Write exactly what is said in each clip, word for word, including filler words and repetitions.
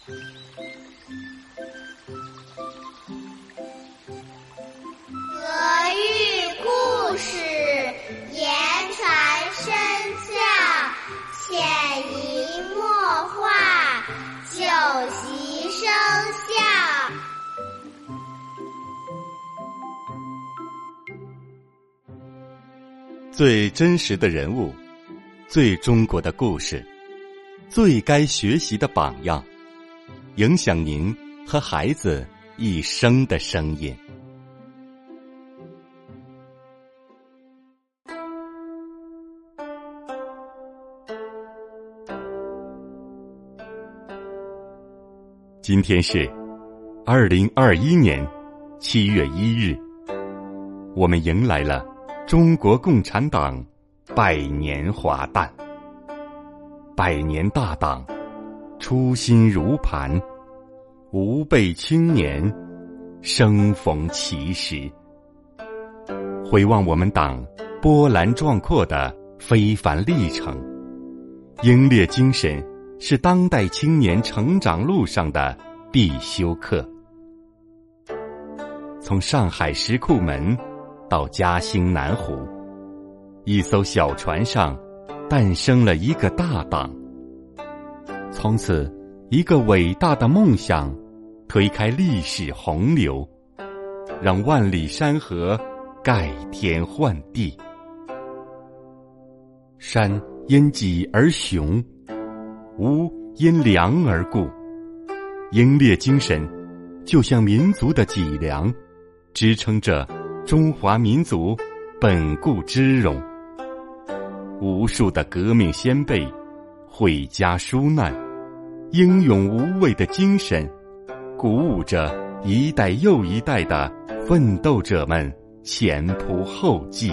德育故事，言传身教，潜移默化，久习生效。 最真实的人物，最中国的故事，最该学习的榜样，影响您和孩子一生的声音。今天是二零二一年七月一日，我们迎来了中国共产党百年华诞。百年大党，初心如磐，吾辈青年，生逢其时。回望我们党波澜壮阔的非凡历程，英烈精神是当代青年成长路上的必修课。从上海石库门到嘉兴南湖，一艘小船上诞生了一个大党。从此，一个伟大的梦想推开历史洪流，让万里山河改天换地。山因脊而雄，吾因梁而固。英烈精神就像民族的脊梁，支撑着中华民族本固之容。无数的革命先辈毁家纾难，英勇无畏的精神鼓舞着一代又一代的奋斗者们前仆后继。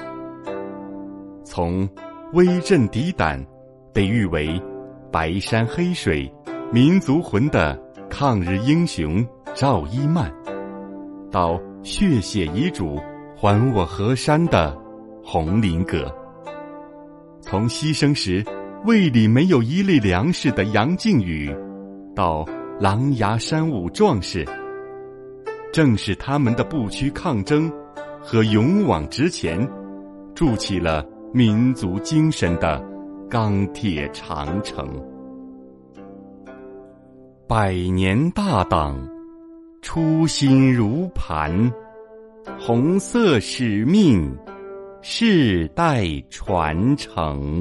从威震敌胆被誉为白山黑水民族魂的抗日英雄赵一曼，到血血遗嘱还我河山的洪林阁，从牺牲时胃里没有一粒粮食的杨靖宇，到狼牙山五壮士，正是他们的不屈抗争和勇往直前，筑起了民族精神的钢铁长城。百年大党，初心如磐，红色使命，世代传承。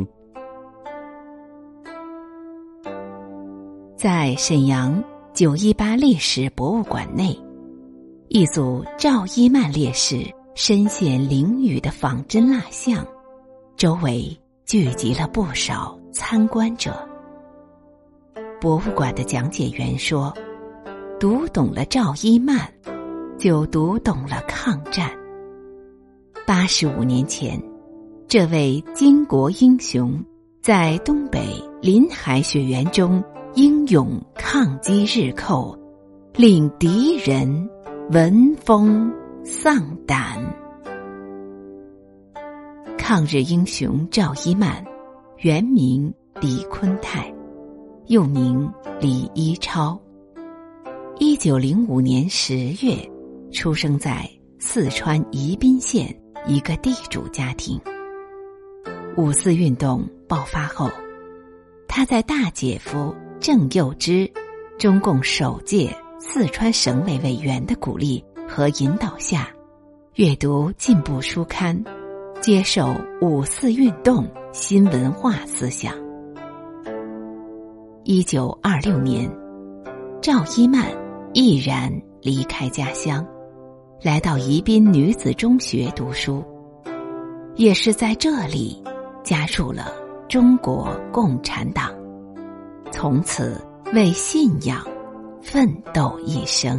在沈阳九一八历史博物馆内，一组赵一曼烈士身陷囹圄的仿真蜡像，周围聚集了不少参观者。博物馆的讲解员说，读懂了赵一曼，就读懂了抗战。八十五年前，这位巾帼英雄在东北临海雪原中英勇抗击日寇，令敌人闻风丧胆。抗日英雄赵一曼，原名李坤泰，又名李一超。一九零五年十月，出生在四川宜宾县一个地主家庭。五四运动爆发后，他在大姐夫郑幼之，中共首届四川省委委员的鼓励和引导下，阅读进步书刊，接受五四运动新文化思想。一九二六年，赵一曼毅然离开家乡，来到宜宾女子中学读书，也是在这里加入了中国共产党，从此为信仰奋斗一生。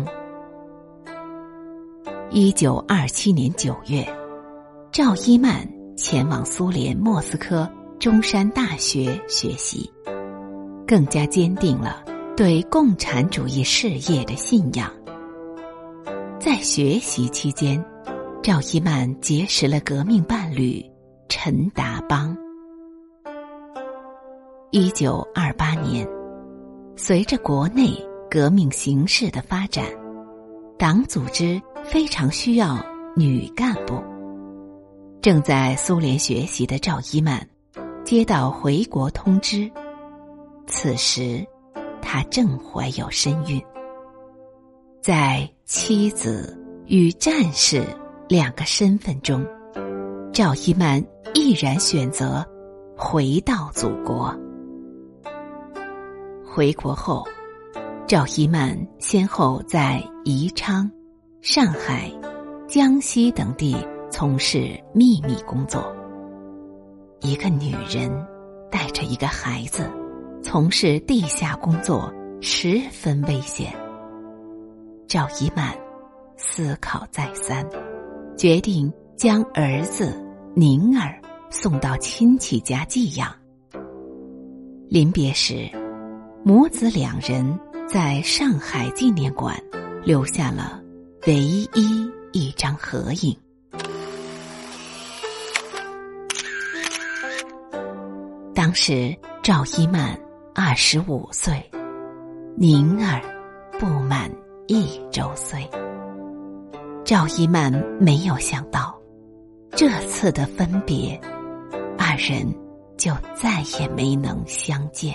一九二七年九月，赵一曼前往苏联莫斯科中山大学学习，更加坚定了对共产主义事业的信仰。在学习期间，赵一曼结识了革命伴侣陈达邦。一九二八年， 随着国内革命形势的发展，党组织非常需要女干部。正在苏联学习的赵一曼接到回国通知，此时她正怀有身孕。在妻子与战士两个身份中，赵一曼毅然选择回到祖国。回国后，赵一曼先后在宜昌、上海、江西等地从事秘密工作。一个女人带着一个孩子从事地下工作十分危险。赵一曼思考再三，决定将儿子宁儿送到亲戚家寄养。临别时，母子两人在上海纪念馆留下了唯一一张合影。当时赵一曼二十五岁，宁儿不满一周岁。赵一曼没有想到，这次的分别，二人就再也没能相见。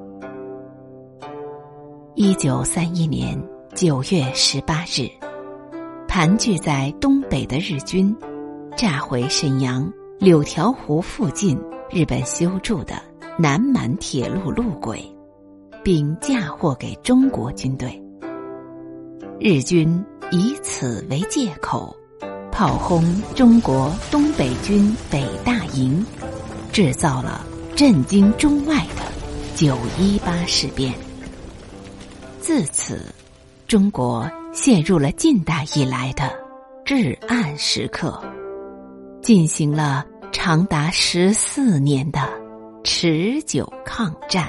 一九三一年九月十八日，盘踞在东北的日军炸毁沈阳柳条湖附近日本修筑的南满铁路路轨，并嫁祸给中国军队。日军以此为借口，炮轰中国东北军北大营，制造了震惊中外的九一八事变。自此，中国陷入了近代以来的至暗时刻，进行了长达十四年的持久抗战。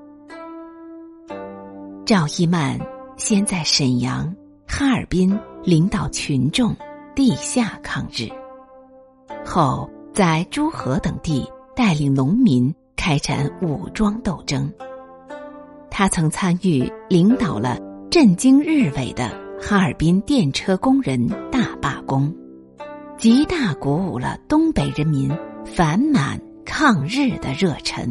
赵一曼先在沈阳、哈尔滨领导群众地下抗日，后在诸河等地带领农民开展武装斗争。他曾参与领导了震惊日伪的哈尔滨电车工人大罢工，极大鼓舞了东北人民反满抗日的热忱。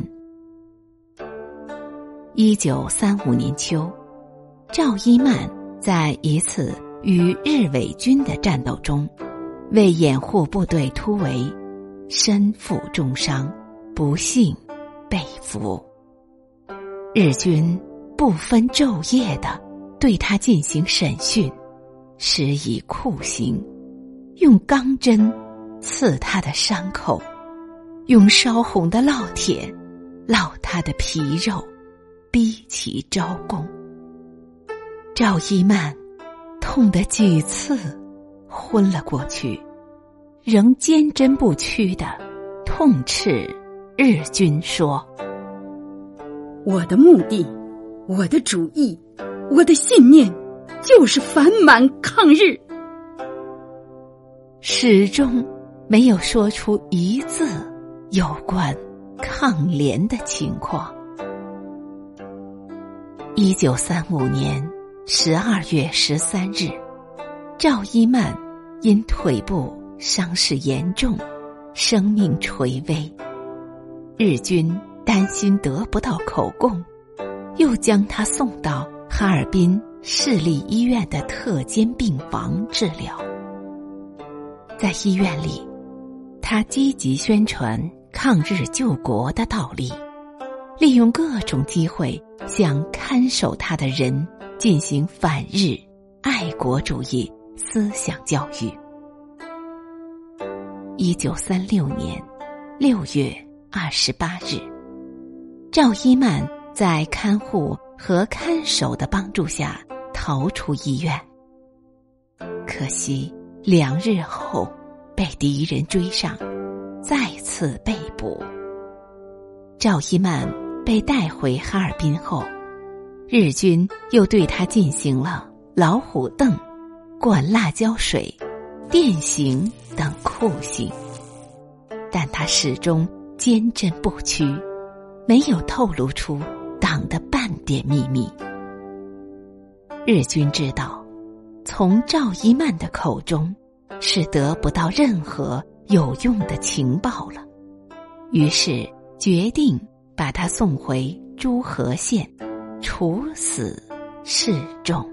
一九三五年秋，赵一曼在一次与日伪军的战斗中，为掩护部队突围，身负重伤，不幸被俘。日军不分昼夜地对他进行审讯，施以酷刑，用钢针刺他的伤口，用烧红的烙铁烙他的皮肉，逼其招供。赵一曼痛得几次昏了过去，仍坚贞不屈地痛斥日军说： 我的目的，我的主意，我的信念，就是反满抗日。 始终没有说出一字有关抗联的情况。一九三五年十二月十三日，赵一曼因腿部伤势严重，生命垂危。日军担心得不到口供，又将他送到哈尔滨市立医院的特监病房治疗。在医院里，他积极宣传抗日救国的道理，利用各种机会向看守他的人进行反日、爱国主义思想教育。一九三六年六月二十八日，赵一曼在看护和看守的帮助下逃出医院，可惜两日后被敌人追上，再次被捕。赵一曼被带回哈尔滨后，日军又对他进行了老虎凳、灌辣椒水、电刑等酷刑，但他始终坚贞不屈，没有透露出党的的半点秘密。日军知道，从赵一曼的口中是得不到任何有用的情报了，于是决定把他送回诸河县，处死示众。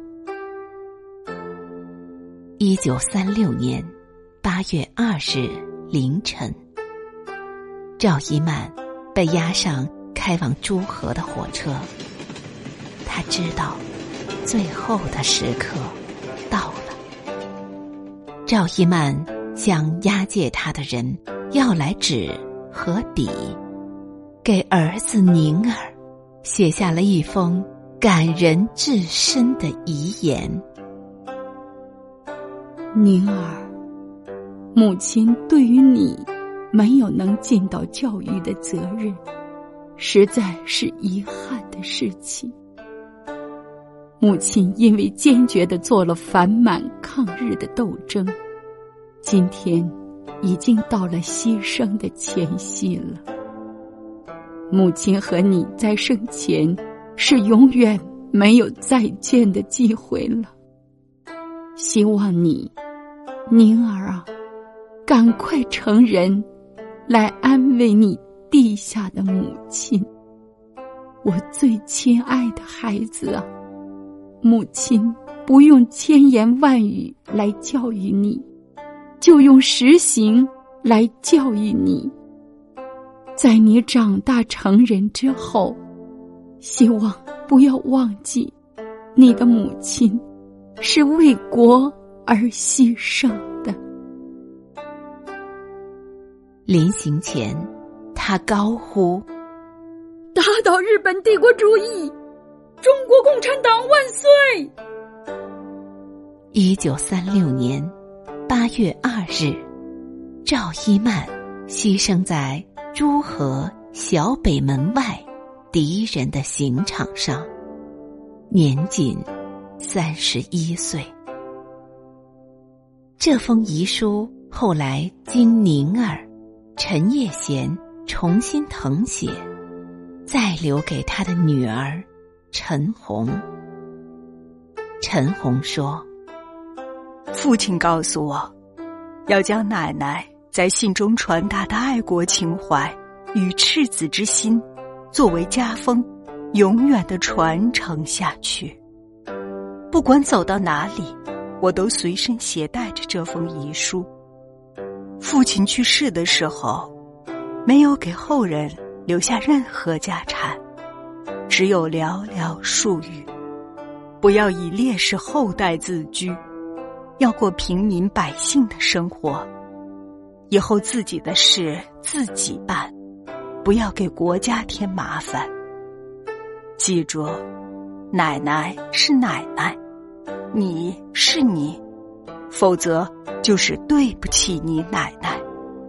一九三六年八月二日凌晨，赵一曼被押上开往诸河的火车。他知道最后的时刻到了。赵一曼向押解他的人要来纸和笔，给儿子宁儿写下了一封感人至深的遗言。 宁儿，母亲对于你没有能尽到教育的责任，实在是遗憾的事情。母亲因为坚决地做了反满抗日的斗争，今天已经到了牺牲的前夕了。母亲和你在生前是永远没有再见的机会了。希望你，宁儿啊，赶快成人，来安慰你地下的母亲。我最亲爱的孩子啊，母亲不用千言万语来教育你，就用实行来教育你。在你长大成人之后，希望不要忘记，你的母亲是为国而牺牲的。 临行前，他高呼： 打倒日本帝国主义，中国共产党万岁！ 一九三六年八月二日，赵一曼牺牲在诸河小北门外敌人的刑场上，年仅三十一岁。这封遗书后来经宁儿、陈叶贤重新誊写，再留给他的女儿陈红。陈红说： 父亲告诉我，要将奶奶在信中传达的爱国情怀与赤子之心作为家风，永远地传承下去。不管走到哪里，我都随身携带着这封遗书。父亲去世的时候，没有给后人留下任何家产，只有寥寥数语。不要以烈士后代自居，要过平民百姓的生活。以后自己的事自己办，不要给国家添麻烦。记住，奶奶是奶奶，你是你，否则就是对不起你奶奶。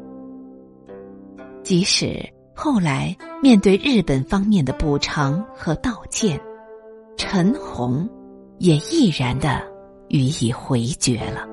即使后来面对日本方面的补偿和道歉，陈红也毅然地予以回绝了。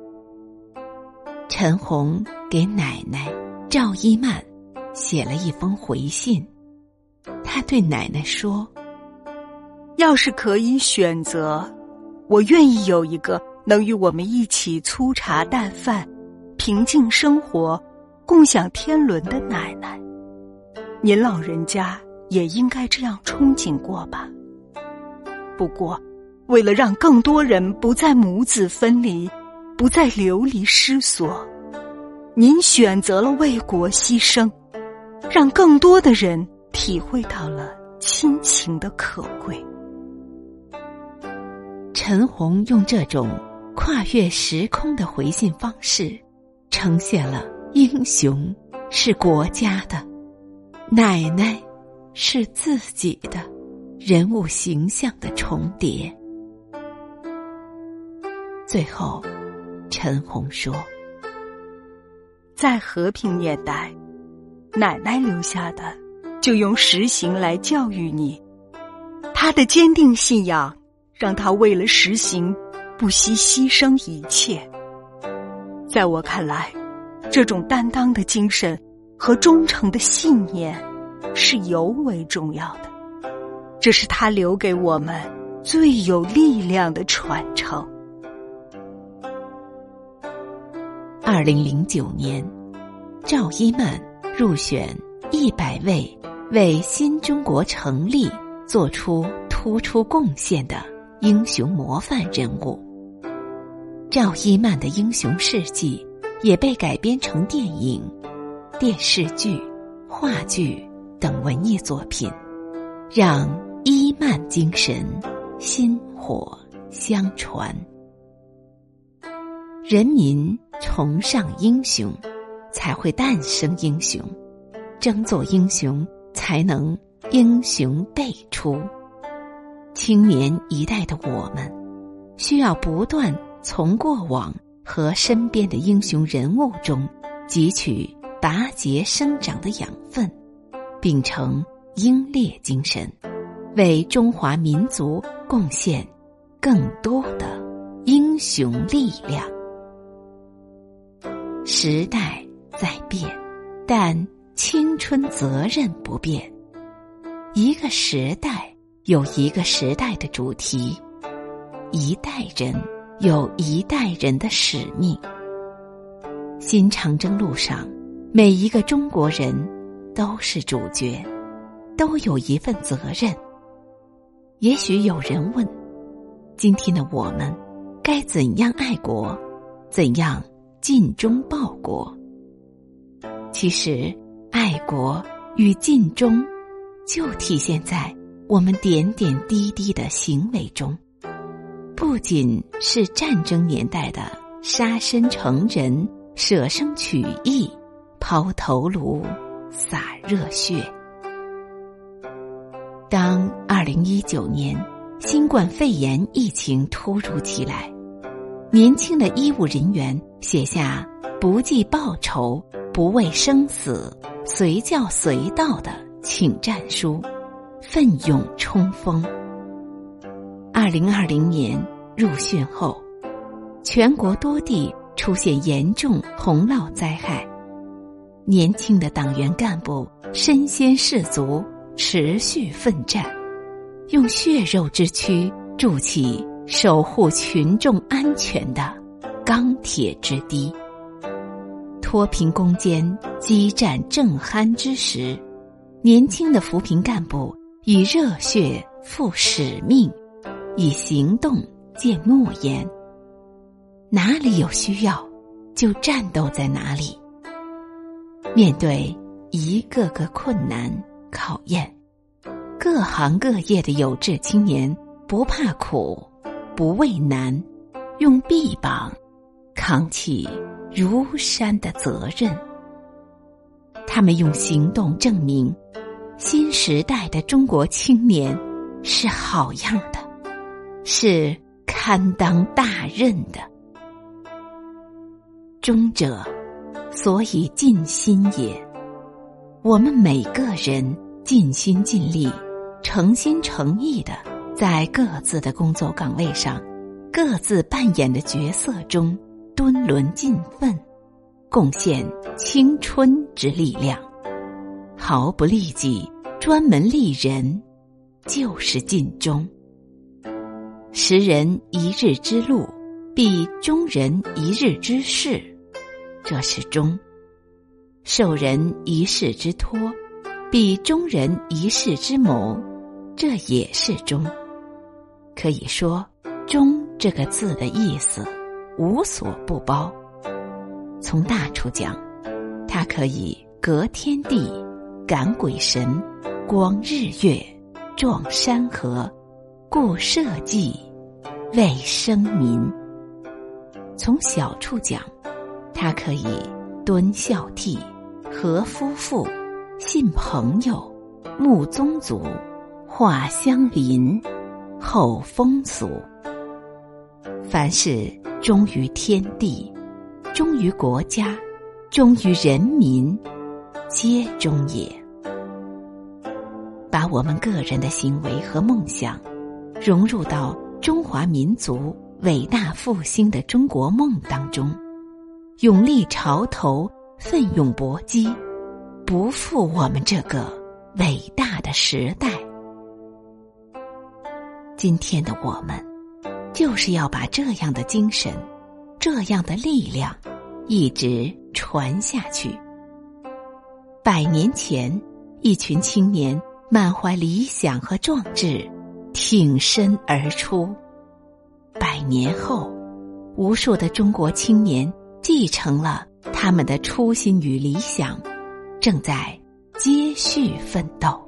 陈红给奶奶赵一曼写了一封回信，他对奶奶说： 要是可以选择，我愿意有一个能与我们一起粗茶淡饭、平静生活、共享天伦的奶奶。您老人家也应该这样憧憬过吧。不过，为了让更多人不再母子分离，不再流离失所，您选择了为国牺牲，让更多的人体会到了亲情的可贵。 陈红用这种跨越时空的回信方式，呈现了英雄是国家的，奶奶是自己的人物形象的重叠。最后，陈红说： 在和平年代，奶奶留下的就用实行来教育你，她的坚定信仰让她为了实行不惜牺牲一切。在我看来，这种担当的精神和忠诚的信念是尤为重要的。 这是他留给我们最有力量的传承。 二零零九年，赵一曼入选一百位为新中国成立做出突出贡献的英雄模范人物。赵一曼的英雄事迹也被改编成电影、电视剧、话剧等文艺作品，让伊曼精神薪火相传。人民崇尚英雄，才会诞生英雄，争做英雄，才能英雄辈出。青年一代的我们，需要不断从过往和身边的英雄人物中汲取拔节生长的养分，秉承英烈精神，为中华民族贡献更多的英雄力量。时代在变，但青春责任不变。一个时代有一个时代的主题，一代人有一代人的使命。新长征路上，每一个中国人都是主角，都有一份责任。也许有人问，今天的我们该怎样爱国，怎样尽忠报国？其实爱国与尽忠就体现在我们点点滴滴的行为中，不仅是战争年代的杀身成仁、舍生取义、抛头颅、洒热血。当二零一九年新冠肺炎疫情突如其来，年轻的医务人员写下不计报酬、不畏生死、随叫随到的请战书，奋勇冲锋。二零二零年入汛后，全国多地出现严重洪涝灾害，年轻的党员干部身先士卒，持续奋战，用血肉之躯筑起守护群众安全的钢铁之堤。脱贫攻坚激战正酣之时，年轻的扶贫干部以热血负使命，以行动践诺言。哪里有需要，就战斗在哪里。面对一个个困难考验，各行各业的有志青年不怕苦，不畏难，用臂膀扛起如山的责任。他们用行动证明，新时代的中国青年是好样的，是堪当大任的。忠者，所以尽心也。我们每个人尽心尽力，诚心诚意地在各自的工作岗位上，各自扮演的角色中敦伦尽奋，贡献青春之力量，毫不利己，专门利人，就是尽忠。识人一日之路，必忠人一日之事，这是忠；受人一事之托，必忠人一事之谋，这也是忠。可以说，忠这个字的意思无所不包。从大处讲，它可以隔天地、感鬼神、光日月、壮山河、固社稷、为生民。从小处讲，它可以敦孝悌、和夫妇、信朋友、睦宗族、化乡邻、厚风俗。凡是忠于天地、忠于国家、忠于人民，皆忠也。把我们个人的行为和梦想融入到中华民族伟大复兴的中国梦当中，勇立潮头，奋勇搏击，不负我们这个伟大的时代。 今天的我们，就是要把这样的精神，这样的力量，一直传下去。百年前，一群青年满怀理想和壮志，挺身而出。百年后，无数的中国青年继承了他们的初心与理想，正在接续奋斗。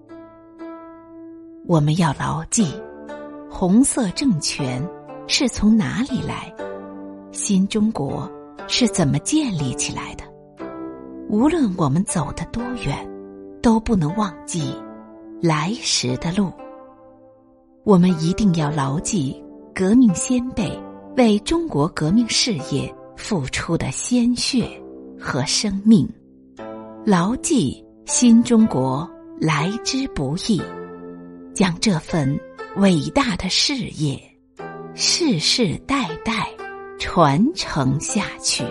我们要牢记，红色政权是从哪里来，新中国是怎么建立起来的。无论我们走得多远，都不能忘记来时的路。我们一定要牢记革命先辈为中国革命事业付出的鲜血和生命，牢记新中国来之不易，将这份伟大的事业世世代代传承下去。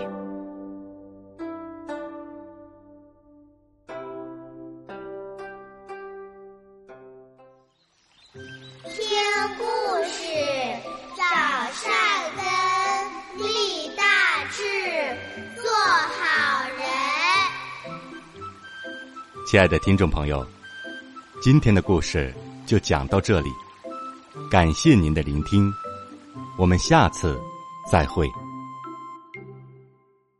听故事，长善根，立大志，做好人。 亲爱的听众朋友，今天的故事就讲到这里，感谢您的聆听，我们下次再会。